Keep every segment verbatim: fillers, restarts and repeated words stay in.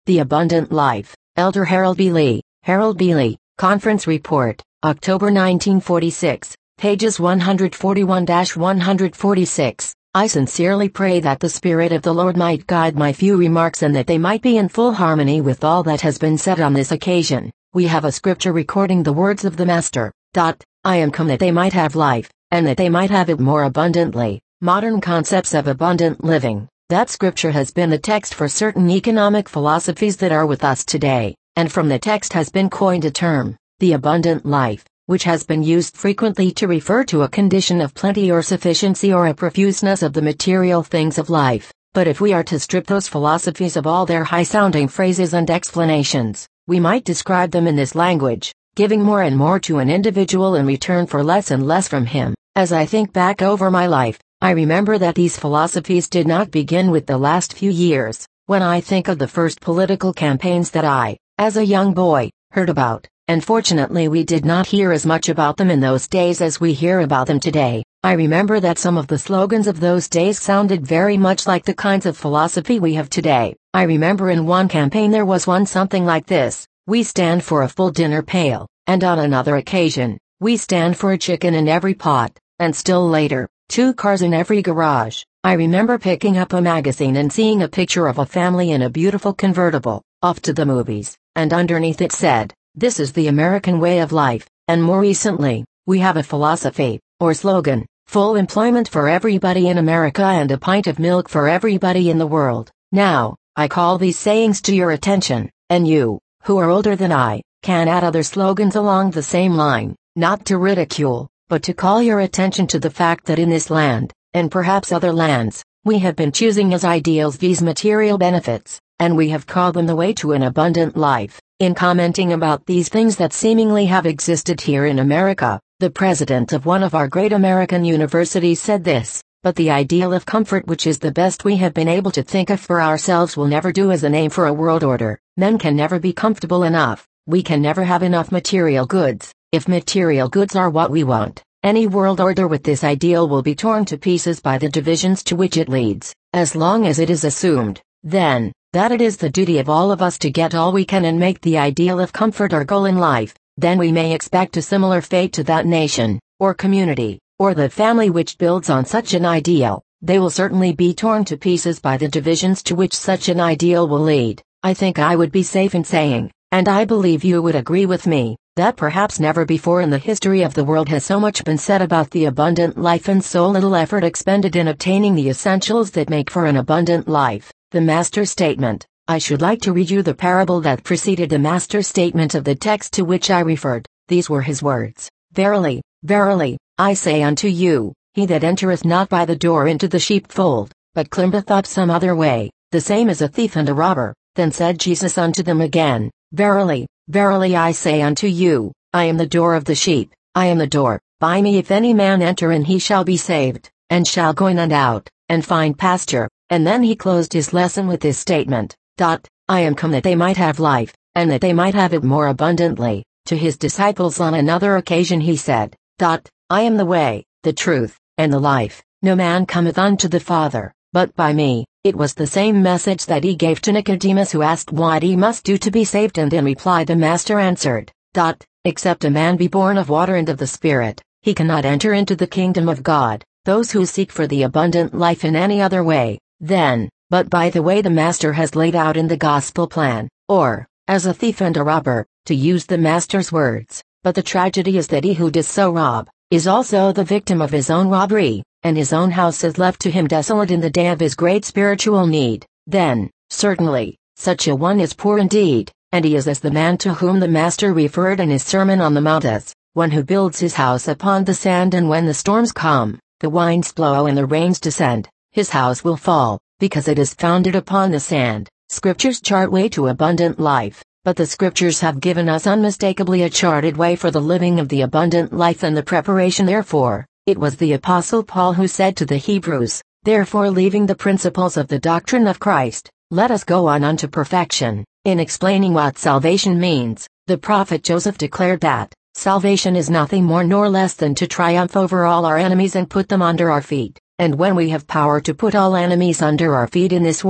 The Abundant Life. Elder Harold B. Lee. Harold B. Lee. Conference Report. October nineteen forty-six. Pages one forty-one to one forty-six. I sincerely pray that the Spirit of the Lord might guide my few remarks and that they might be in full harmony with all that has been said on this occasion. We have a scripture recording the words of the Master. Dot, I am come that they might have life, and that they might have it more abundantly. Modern concepts of abundant living. That scripture has been the text for certain economic philosophies that are with us today, and from the text has been coined a term, the abundant life, which has been used frequently to refer to a condition of plenty or sufficiency or a profuseness of the material things of life. But if we are to strip those philosophies of all their high-sounding phrases and explanations, we might describe them in this language, giving more and more to an individual in return for less and less from him. As I think back over my life, I remember that these philosophies did not begin with the last few years. When I think of the first political campaigns that I, as a young boy, heard about, and fortunately we did not hear as much about them in those days as we hear about them today, I remember that some of the slogans of those days sounded very much like the kinds of philosophy we have today. I remember in one campaign there was one something like this: we stand for a full dinner pail, and on another occasion, we stand for a chicken in every pot, and still later, two cars in every garage. I remember picking up a magazine and seeing a picture of a family in a beautiful convertible, off to the movies, and underneath it said, "This is the American way of life." And more recently, we have a philosophy, or slogan, full employment for everybody in America and a pint of milk for everybody in the world. Now, I call these sayings to your attention, and you, who are older than I, can add other slogans along the same line, not to ridicule, but to call your attention to the fact that in this land, and perhaps other lands, we have been choosing as ideals these material benefits, and we have called them the way to an abundant life. In commenting about these things that seemingly have existed here in America, the president of one of our great American universities said this: but the ideal of comfort, which is the best we have been able to think of for ourselves, will never do as a name for a world order. Men can never be comfortable enough. We can never have enough material goods. If material goods are what we want, any world order with this ideal will be torn to pieces by the divisions to which it leads. As long as it is assumed, then, that it is the duty of all of us to get all we can and make the ideal of comfort our goal in life, then we may expect a similar fate to that nation, or community, or the family which builds on such an ideal. They will certainly be torn to pieces by the divisions to which such an ideal will lead. I think I would be safe in saying, and I believe you would agree with me, that perhaps never before in the history of the world has so much been said about the abundant life and so little effort expended in obtaining the essentials that make for an abundant life. The Master's Statement. I should like to read you the parable that preceded the Master's statement of the text to which I referred. These were his words: Verily, verily, I say unto you, he that entereth not by the door into the sheepfold, but climbeth up some other way, the same is a thief and a robber. Then said Jesus unto them again, Verily, verily I say unto you, I am the door of the sheep. I am the door. By me if any man enter in, he shall be saved, and shall go in and out, and find pasture. And then he closed his lesson with this statement, dot, I am come that they might have life, and that they might have it more abundantly. To his disciples on another occasion he said, dot, I am the way, the truth, and the life. No man cometh unto the Father, but by me. It was the same message that he gave to Nicodemus, who asked what he must do to be saved, and in reply the Master answered, dot, except a man be born of water and of the Spirit, he cannot enter into the kingdom of God. Those who seek for the abundant life in any other way, then, but by the way the Master has laid out in the gospel plan, or, as a thief and a robber, to use the Master's words. But the tragedy is that he who does so rob, is also the victim of his own robbery, and his own house is left to him desolate in the day of his great spiritual need. Then, certainly, such a one is poor indeed, and he is as the man to whom the Master referred in his Sermon on the Mount as, one who builds his house upon the sand, and when the storms come, the winds blow and the rains descend, his house will fall, because it is founded upon the sand. Scriptures chart way to abundant life, but the Scriptures have given us unmistakably a charted way for the living of the abundant life and the preparation therefor. It was the Apostle Paul who said to the Hebrews, Therefore leaving the principles of the doctrine of Christ, let us go on unto perfection. In explaining what salvation means, the prophet Joseph declared that, salvation is nothing more nor less than to triumph over all our enemies and put them under our feet. And when we have power to put all enemies under our feet in this world,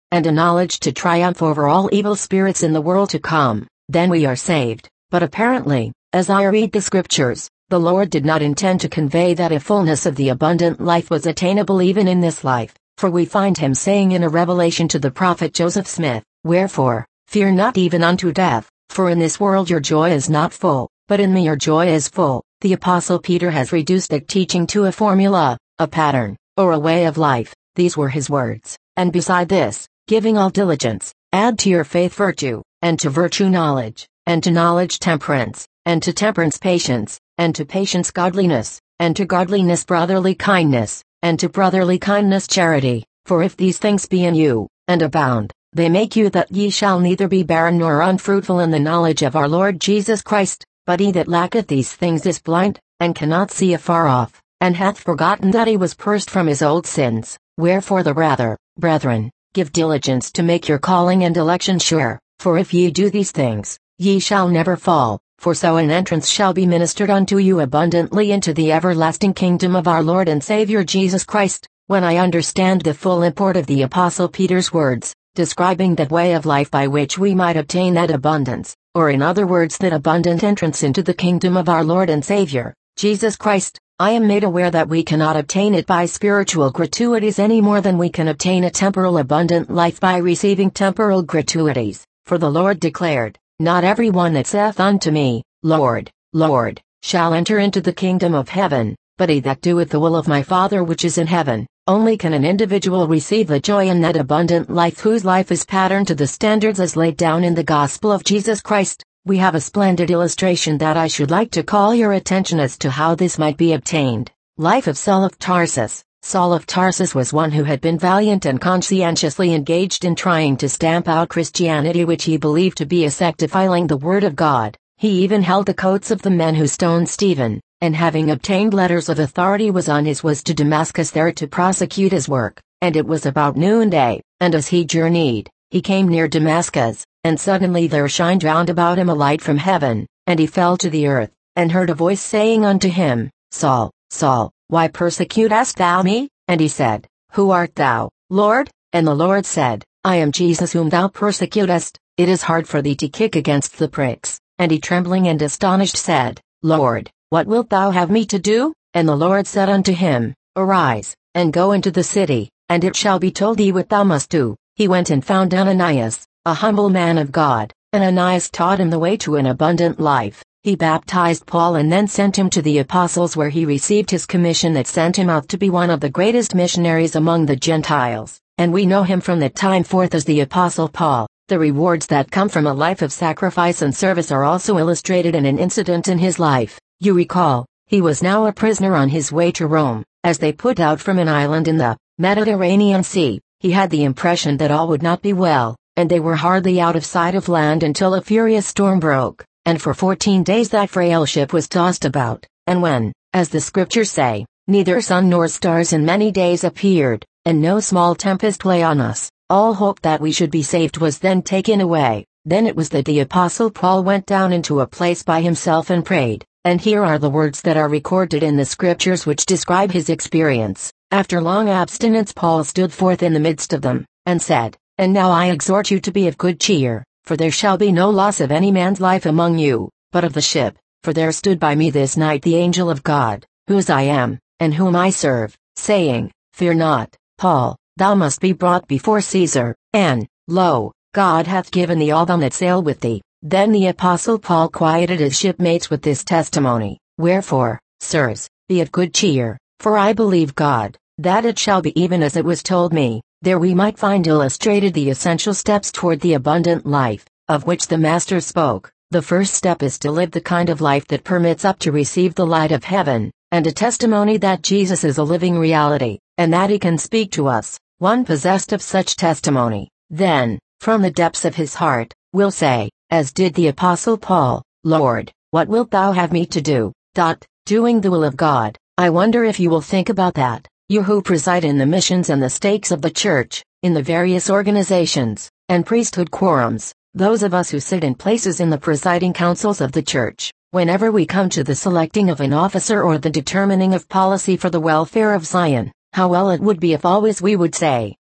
and a knowledge to triumph over all evil spirits in the world to come, then we are saved. But apparently, as I read the scriptures, the Lord did not intend to convey that a fullness of the abundant life was attainable even in this life, for we find him saying in a revelation to the prophet Joseph Smith, "Wherefore, fear not even unto death, for in this world your joy is not full, but in me your joy is full." The Apostle Peter has reduced the teaching to a formula, a pattern, or a way of life. These were his words. "And beside this, giving all diligence, add to your faith virtue, and to virtue knowledge, and to knowledge temperance, and to temperance patience, and to patience godliness, and to godliness brotherly kindness, and to brotherly kindness charity. For if these things be in you, and abound, they make you that ye shall neither be barren nor unfruitful in the knowledge of our Lord Jesus Christ. But he that lacketh these things is blind, and cannot see afar off, and hath forgotten that he was purged from his old sins. Wherefore the rather, brethren, give diligence to make your calling and election sure, for if ye do these things, ye shall never fall, for so an entrance shall be ministered unto you abundantly into the everlasting kingdom of our Lord and Savior Jesus Christ." When I understand the full import of the Apostle Peter's words, describing that way of life by which we might obtain that abundance, or in other words that abundant entrance into the kingdom of our Lord and Savior, Jesus Christ, I am made aware that we cannot obtain it by spiritual gratuities any more than we can obtain a temporal abundant life by receiving temporal gratuities, for the Lord declared, "Not every one that saith unto me, Lord, Lord, shall enter into the kingdom of heaven, but he that doeth the will of my Father which is in heaven." Only can an individual receive the joy in that abundant life whose life is patterned to the standards as laid down in the gospel of Jesus Christ. We have a splendid illustration that I should like to call your attention as to how this might be obtained. Life of Saul of Tarsus. Saul of Tarsus was one who had been valiant and conscientiously engaged in trying to stamp out Christianity, which he believed to be a sect defiling the word of God. He even held the coats of the men who stoned Stephen, and having obtained letters of authority was on his way to Damascus there to prosecute his work. And it was about noonday, and as he journeyed, he came near Damascus, and suddenly there shined round about him a light from heaven, and he fell to the earth, and heard a voice saying unto him, Saul, Saul, why persecutest thou me? And he said, Who art thou, Lord? And the Lord said, I am Jesus whom thou persecutest. It is hard for thee to kick against the pricks. And he trembling and astonished said, Lord, what wilt thou have me to do? And the Lord said unto him, Arise, and go into the city, and it shall be told thee what thou must do. He went and found Ananias, a humble man of God. Ananias taught him the way to an abundant life. He baptized Paul and then sent him to the apostles, where he received his commission that sent him out to be one of the greatest missionaries among the Gentiles. And we know him from that time forth as the Apostle Paul. The rewards that come from a life of sacrifice and service are also illustrated in an incident in his life. You recall, he was now a prisoner on his way to Rome. As they put out from an island in the Mediterranean Sea, he had the impression that all would not be well, and they were hardly out of sight of land until a furious storm broke, and for fourteen days that frail ship was tossed about, and when, as the scriptures say, neither sun nor stars in many days appeared, and no small tempest lay on us, all hope that we should be saved was then taken away. Then it was that the Apostle Paul went down into a place by himself and prayed, and here are the words that are recorded in the scriptures which describe his experience. After long abstinence Paul stood forth in the midst of them, and said, And now I exhort you to be of good cheer, for there shall be no loss of any man's life among you, but of the ship, for there stood by me this night the angel of God, whose I am, and whom I serve, saying, Fear not, Paul, thou must be brought before Caesar, and, lo, God hath given thee all them that sail with thee. Then the Apostle Paul quieted his shipmates with this testimony, Wherefore, sirs, be of good cheer, for I believe God, that it shall be even as it was told me. There we might find illustrated the essential steps toward the abundant life, of which the Master spoke. The first step is to live the kind of life that permits up to receive the light of heaven, and a testimony that Jesus is a living reality, and that he can speak to us. One possessed of such testimony, then, from the depths of his heart, will say, as did the Apostle Paul, Lord, what wilt thou have me to do? Dot, doing the will of God. I wonder if you will think about that, you who preside in the missions and the stakes of the church, in the various organizations, and priesthood quorums, those of us who sit in places in the presiding councils of the church. Whenever we come to the selecting of an officer or the determining of policy for the welfare of Zion, how well it would be if always we would say,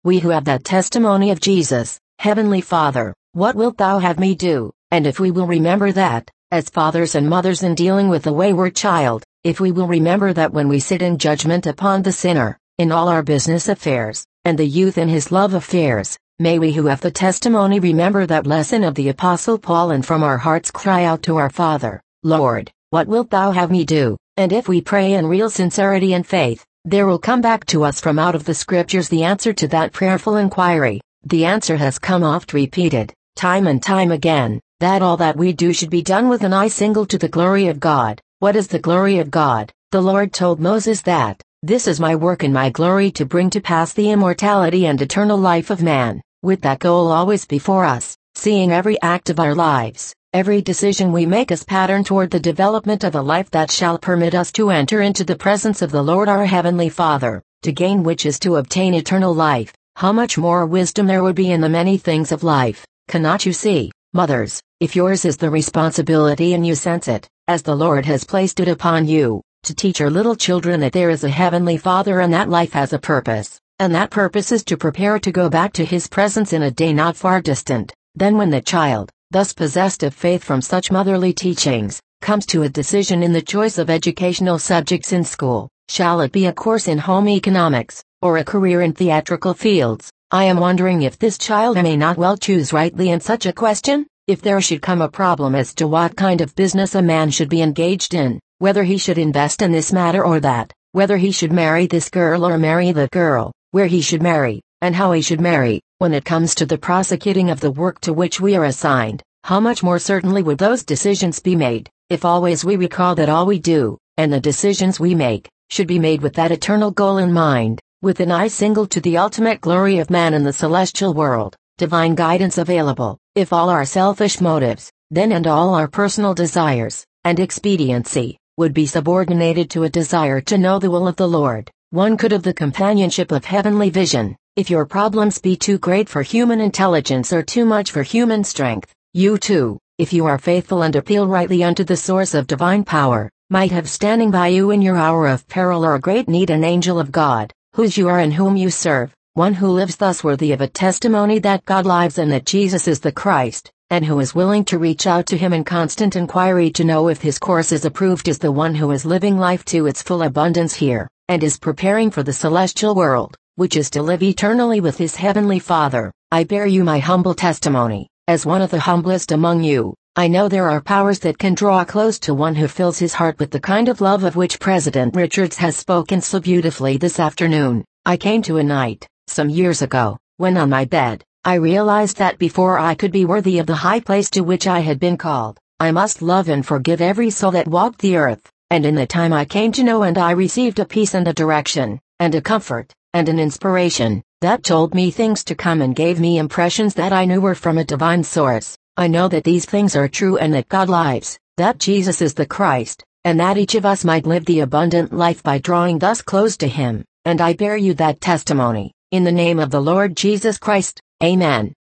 we who have that testimony of Jesus, Heavenly Father, what wilt thou have me do? And if we will remember that, as fathers and mothers in dealing with the wayward child, if we will remember that when we sit in judgment upon the sinner, in all our business affairs, and the youth in his love affairs, may we who have the testimony remember that lesson of the Apostle Paul and from our hearts cry out to our Father, Lord, what wilt thou have me do? And if we pray in real sincerity and faith, there will come back to us from out of the Scriptures the answer to that prayerful inquiry. The answer has come oft repeated, time and time again, that all that we do should be done with an eye single to the glory of God. What is the glory of God? The Lord told Moses that, this is my work and my glory to bring to pass the immortality and eternal life of man, with that goal always before us, seeing every act of our lives, every decision we make as pattern toward the development of a life that shall permit us to enter into the presence of the Lord our Heavenly Father, to gain which is to obtain eternal life. How much more wisdom there would be in the many things of life, cannot you see, mothers, if yours is the responsibility and you sense it, as the Lord has placed it upon you, to teach your little children that there is a Heavenly Father and that life has a purpose, and that purpose is to prepare to go back to His presence in a day not far distant, then when the child, thus possessed of faith from such motherly teachings, comes to a decision in the choice of educational subjects in school, shall it be a course in home economics, or a career in theatrical fields, I am wondering if this child may not well choose rightly in such a question, if there should come a problem as to what kind of business a man should be engaged in, whether he should invest in this matter or that, whether he should marry this girl or marry that girl, where he should marry, and how he should marry, when it comes to the prosecuting of the work to which we are assigned, how much more certainly would those decisions be made, if always we recall that all we do, and the decisions we make, should be made with that eternal goal in mind, with an eye single to the ultimate glory of man in the celestial world, divine guidance available, if all our selfish motives, then and all our personal desires, and expediency, would be subordinated to a desire to know the will of the Lord, one could have the companionship of heavenly vision. If your problems be too great for human intelligence or too much for human strength, you too, if you are faithful and appeal rightly unto the source of divine power, might have standing by you in your hour of peril or great need an angel of God, whose you are and whom you serve, one who lives thus worthy of a testimony that God lives and that Jesus is the Christ, and who is willing to reach out to Him in constant inquiry to know if His course is approved, is the one who is living life to its full abundance here, and is preparing for the celestial world, which is to live eternally with His Heavenly Father. I bear you my humble testimony, as one of the humblest among you. I know there are powers that can draw close to one who fills his heart with the kind of love of which President Richards has spoken so beautifully this afternoon. I came to a night, some years ago, when on my bed, I realized that before I could be worthy of the high place to which I had been called, I must love and forgive every soul that walked the earth, and in the time I came to know and I received a peace and a direction, and a comfort, and an inspiration, that told me things to come and gave me impressions that I knew were from a divine source. I know that these things are true and that God lives, that Jesus is the Christ, and that each of us might live the abundant life by drawing thus close to Him, and I bear you that testimony, in the name of the Lord Jesus Christ. Amen.